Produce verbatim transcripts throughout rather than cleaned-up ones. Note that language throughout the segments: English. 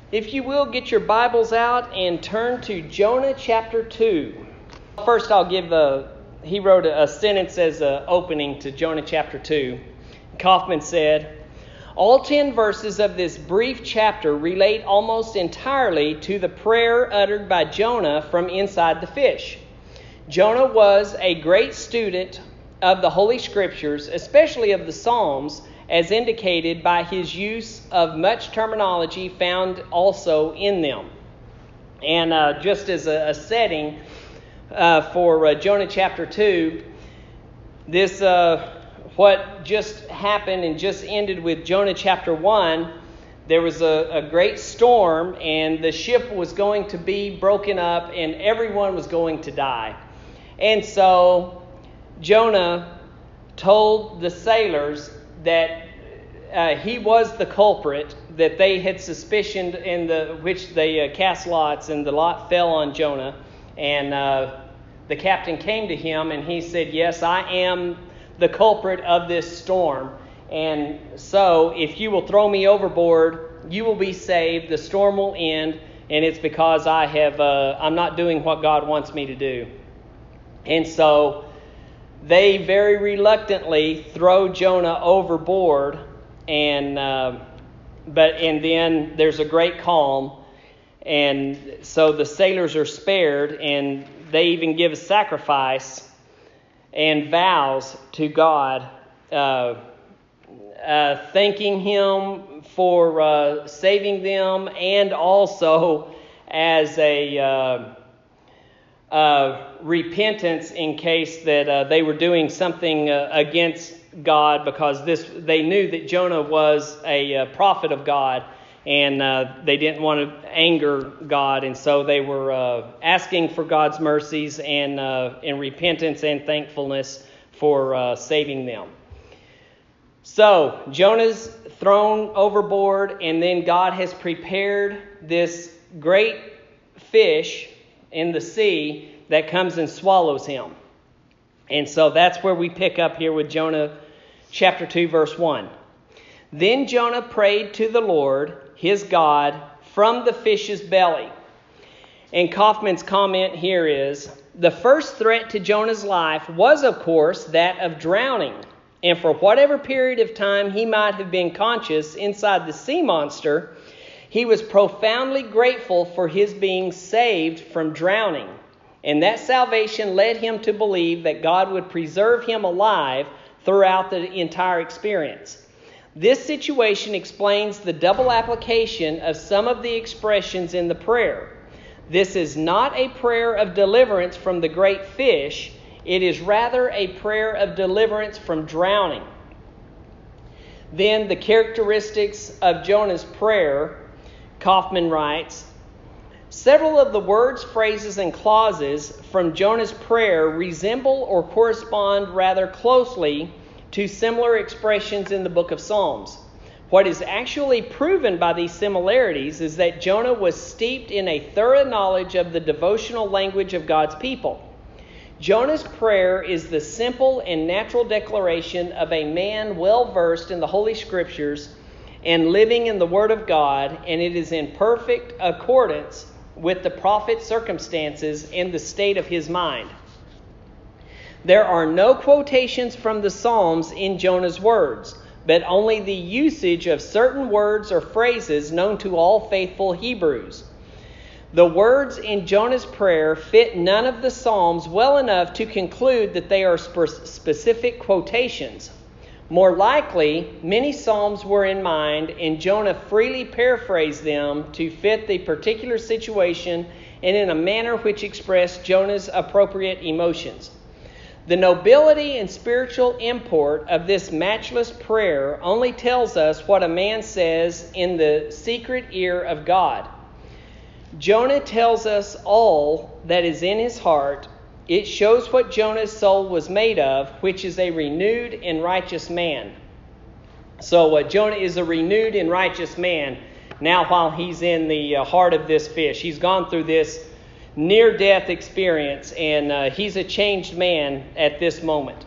If you will, get your Bibles out and turn to Jonah chapter two. First, I'll give a, he wrote a, a sentence as an opening to Jonah chapter two. Kaufman said, all ten verses of this brief chapter relate almost entirely to the prayer uttered by Jonah from inside the fish. Jonah was a great student of the Holy Scriptures, especially of the Psalms, as indicated by his use of much terminology found also in them. And uh, just as a, a setting uh, for uh, Jonah chapter two, this uh, what just happened and just ended with Jonah chapter one, there was a, a great storm and the ship was going to be broken up and everyone was going to die. And so Jonah told the sailors that uh, he was the culprit, that they had suspicioned, in the which they uh, cast lots, and the lot fell on Jonah. And uh, the captain came to him, and he said, yes, I am the culprit of this storm. And so if you will throw me overboard, you will be saved. The storm will end, and it's because I have uh, I'm not doing what God wants me to do. And so they very reluctantly throw Jonah overboard, and uh, but and then there's a great calm, and so the sailors are spared, and they even give a sacrifice and vows to God, uh, uh, thanking Him for uh, saving them, and also as a uh, Uh, repentance in case that uh, they were doing something uh, against God, because this they knew that Jonah was a uh, prophet of God, and uh, they didn't want to anger God, and so they were uh, asking for God's mercies and uh, in repentance and thankfulness for uh, saving them. So Jonah's thrown overboard, and then God has prepared this great fish in the sea that comes and swallows him. And so that's where we pick up here with Jonah chapter two, verse one. Then Jonah prayed to the Lord, his God, from the fish's belly. And Kaufman's comment here is, the first threat to Jonah's life was, of course, that of drowning. And for whatever period of time he might have been conscious inside the sea monster, he was profoundly grateful for his being saved from drowning. And that salvation led him to believe that God would preserve him alive throughout the entire experience. This situation explains the double application of some of the expressions in the prayer. This is not a prayer of deliverance from the great fish. It is rather a prayer of deliverance from drowning. Then the characteristics of Jonah's prayer. Kaufman writes, several of the words, phrases, and clauses from Jonah's prayer resemble or correspond rather closely to similar expressions in the book of Psalms. What is actually proven by these similarities is that Jonah was steeped in a thorough knowledge of the devotional language of God's people. Jonah's prayer is the simple and natural declaration of a man well versed in the Holy Scriptures and living in the Word of God, and it is in perfect accordance with the prophet's circumstances and the state of his mind. There are no quotations from the Psalms in Jonah's words, but only the usage of certain words or phrases known to all faithful Hebrews. The words in Jonah's prayer fit none of the Psalms well enough to conclude that they are spe- specific quotations. More likely, many Psalms were in mind, and Jonah freely paraphrased them to fit the particular situation and in a manner which expressed Jonah's appropriate emotions. The nobility and spiritual import of this matchless prayer only tells us what a man says in the secret ear of God. Jonah tells us all that is in his heart. It shows what Jonah's soul was made of, which is a renewed and righteous man. So uh, Jonah is a renewed and righteous man now while he's in the uh, heart of this fish. He's gone through this near-death experience, and uh, he's a changed man at this moment.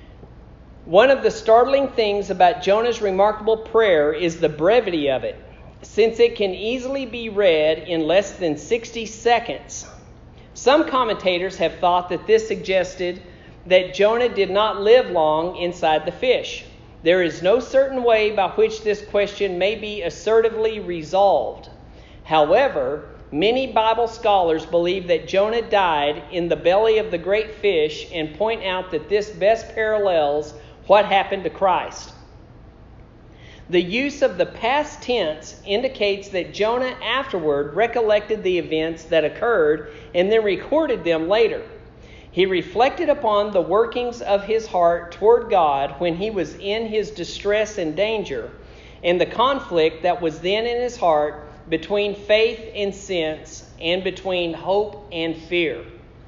One of the startling things about Jonah's remarkable prayer is the brevity of it. since it can easily be read in less than sixty seconds. Some commentators have thought that this suggested that Jonah did not live long inside the fish. There is no certain way by which this question may be assertively resolved. However, many Bible scholars believe that Jonah died in the belly of the great fish and point out that this best parallels what happened to Christ. The use of the past tense indicates that Jonah afterward recollected the events that occurred and then recorded them later. He reflected upon the workings of his heart toward God when he was in his distress and danger, and the conflict that was then in his heart between faith and sense, and between hope and fear.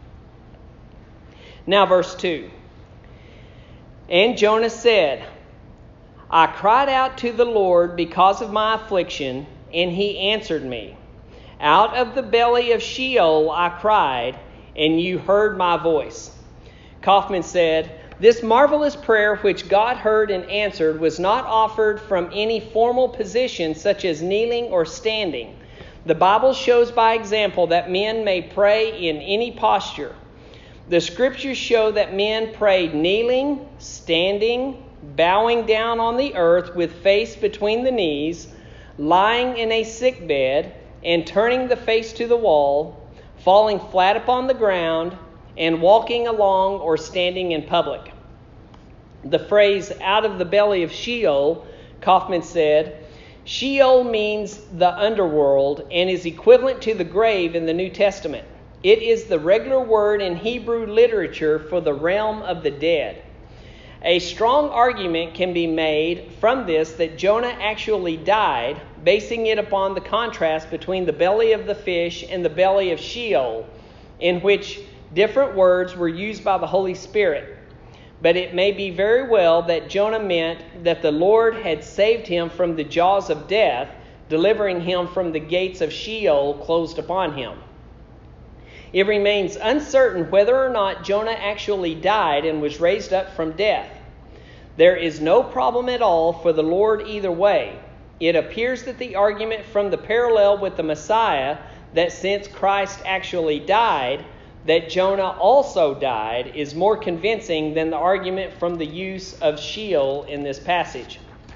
Now verse two. And Jonah said, I cried out to the Lord because of my affliction, and he answered me. Out of the belly of Sheol I cried, and you heard my voice. Kaufman said, this marvelous prayer which God heard and answered was not offered from any formal position such as kneeling or standing. The Bible shows by example that men may pray in any posture. The Scriptures show that men prayed kneeling, standing, bowing down on the earth with face between the knees, lying in a sick bed, and turning the face to the wall, falling flat upon the ground, and walking along or standing in public. The phrase, out of the belly of Sheol, Kaufman said, Sheol means the underworld and is equivalent to the grave in the New Testament. It is the regular word in Hebrew literature for the realm of the dead. A strong argument can be made from this that Jonah actually died, basing it upon the contrast between the belly of the fish and the belly of Sheol, in which different words were used by the Holy Spirit. But it may be very well that Jonah meant that the Lord had saved him from the jaws of death, delivering him from the gates of Sheol closed upon him. It remains uncertain whether or not Jonah actually died and was raised up from death. There is no problem at all for the Lord either way. It appears that the argument from the parallel with the Messiah, that since Christ actually died, that Jonah also died, is more convincing than the argument from the use of Sheol in this passage.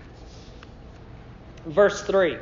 Verse three.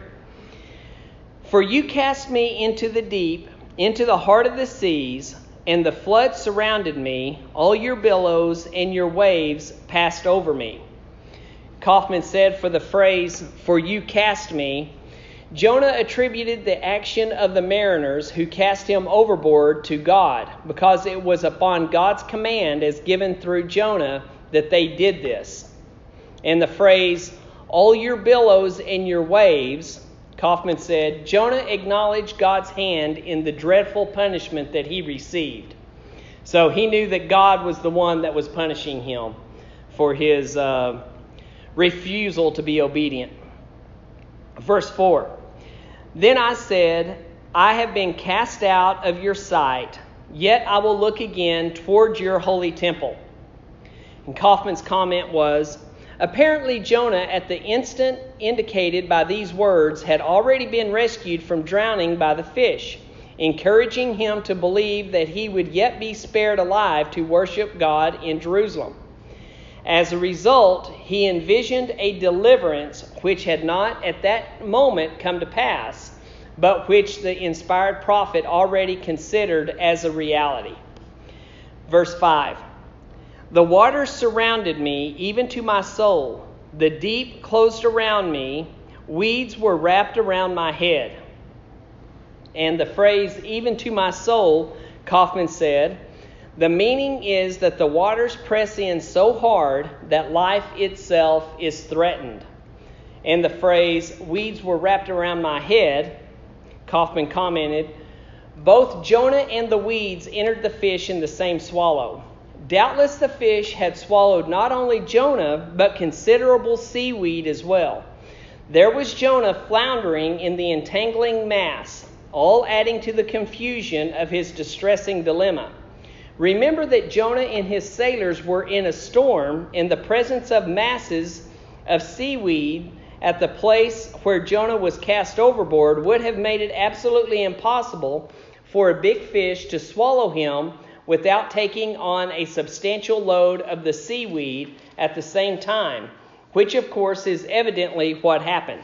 For you cast me into the deep, into the heart of the seas, and the flood surrounded me. All your billows and your waves passed over me. Kaufman said for the phrase, for you cast me, Jonah attributed the action of the mariners who cast him overboard to God, because it was upon God's command as given through Jonah that they did this. And the phrase, all your billows and your waves, Kaufman said, Jonah acknowledged God's hand in the dreadful punishment that he received. So he knew that God was the one that was punishing him for his uh, refusal to be obedient. Verse four. Then I said, I have been cast out of your sight, yet I will look again towards your holy temple. And Kaufman's comment was, apparently Jonah, at the instant indicated by these words, had already been rescued from drowning by the fish, encouraging him to believe that he would yet be spared alive to worship God in Jerusalem. As a result, he envisioned a deliverance which had not at that moment come to pass, but which the inspired prophet already considered as a reality. Verse five. The waters surrounded me, even to my soul. The deep closed around me. Weeds were wrapped around my head. And the phrase, even to my soul, Kaufman said, the meaning is that the waters press in so hard that life itself is threatened. And the phrase, weeds were wrapped around my head, Kaufman commented, both Jonah and the weeds entered the fish in the same swallow. Doubtless the fish had swallowed not only Jonah, but considerable seaweed as well. There was Jonah floundering in the entangling mass, all adding to the confusion of his distressing dilemma. Remember that Jonah and his sailors were in a storm in the presence of masses of seaweed at the place where Jonah was cast overboard would have made it absolutely impossible for a big fish to swallow him without taking on a substantial load of the seaweed at the same time, which of course is evidently what happened.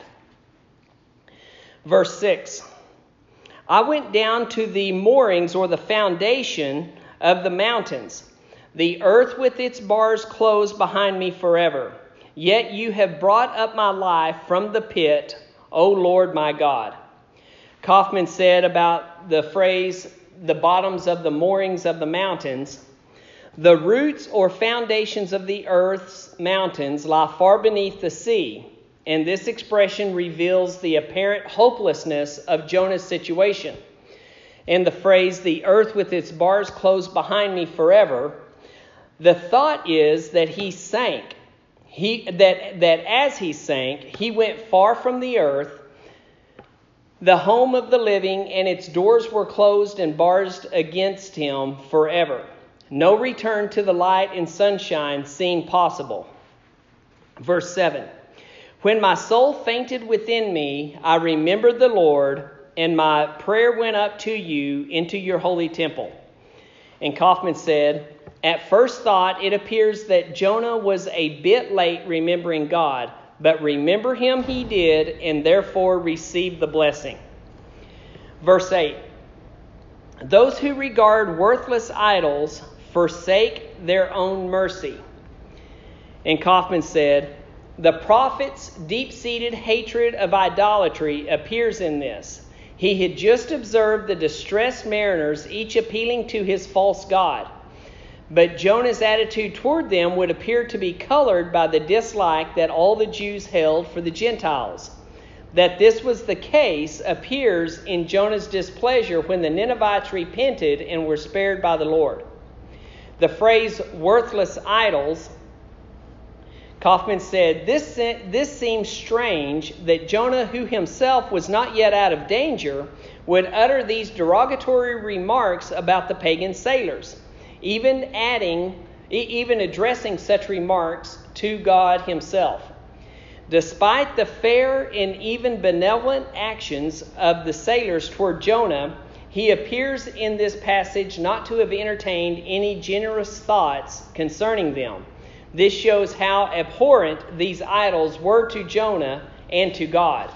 Verse six, I went down to the moorings or the foundation of the mountains, the earth with its bars closed behind me forever. Yet you have brought up my life from the pit, O Lord my God. Kaufman said about the phrase, the bottoms of the moorings of the mountains, the roots or foundations of the earth's mountains lie far beneath the sea, and this expression reveals the apparent hopelessness of Jonah's situation. And the phrase, the earth with its bars closed behind me forever, the thought is that he sank. He that that as he sank, he went far from the earth, the home of the living, and its doors were closed and bars against him forever. No return to the light and sunshine seemed possible. Verse seven, when my soul fainted within me, I remembered the Lord, and my prayer went up to you into your holy temple. And Kaufman said, at first thought, it appears that Jonah was a bit late remembering God, but remember him he did, and therefore received the blessing. Verse eight, those who regard worthless idols forsake their own mercy. And Kaufman said, the prophet's deep-seated hatred of idolatry appears in this. He had just observed the distressed mariners, each appealing to his false god. But Jonah's attitude toward them would appear to be colored by the dislike that all the Jews held for the Gentiles. That this was the case appears in Jonah's displeasure when the Ninevites repented and were spared by the Lord. The phrase worthless idols, Kaufman said, this, this seems strange that Jonah, who himself was not yet out of danger, would utter these derogatory remarks about the pagan sailors, even adding, even addressing such remarks to God himself. Despite the fair and even benevolent actions of the sailors toward Jonah, he appears in this passage not to have entertained any generous thoughts concerning them. This shows how abhorrent these idols were to Jonah and to God.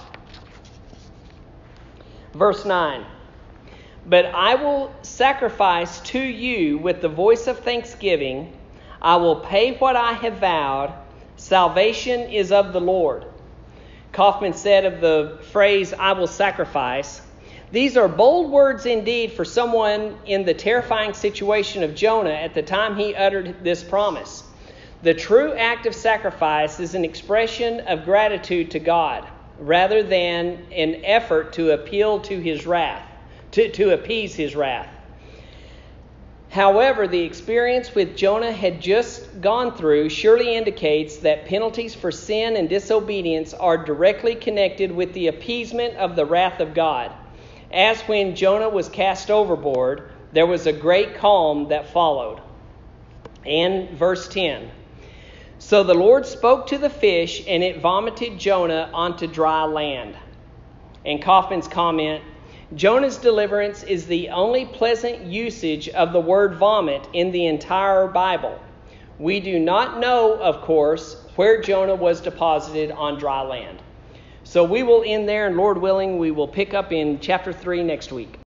Verse nine, but I will sacrifice to you with the voice of thanksgiving. I will pay what I have vowed. Salvation is of the Lord. Kaufman said of the phrase, I will sacrifice, these are bold words indeed for someone in the terrifying situation of Jonah at the time he uttered this promise. The true act of sacrifice is an expression of gratitude to God, rather than an effort to appeal to his wrath, to, to appease his wrath. However, the experience with Jonah had just gone through surely indicates that penalties for sin and disobedience are directly connected with the appeasement of the wrath of God. As when Jonah was cast overboard, there was a great calm that followed. And verse ten, so the Lord spoke to the fish, and it vomited Jonah onto dry land. And Kaufman's comment, Jonah's deliverance is the only pleasant usage of the word vomit in the entire Bible. We do not know, of course, where Jonah was deposited on dry land. So we will end there, and Lord willing, we will pick up in chapter three next week.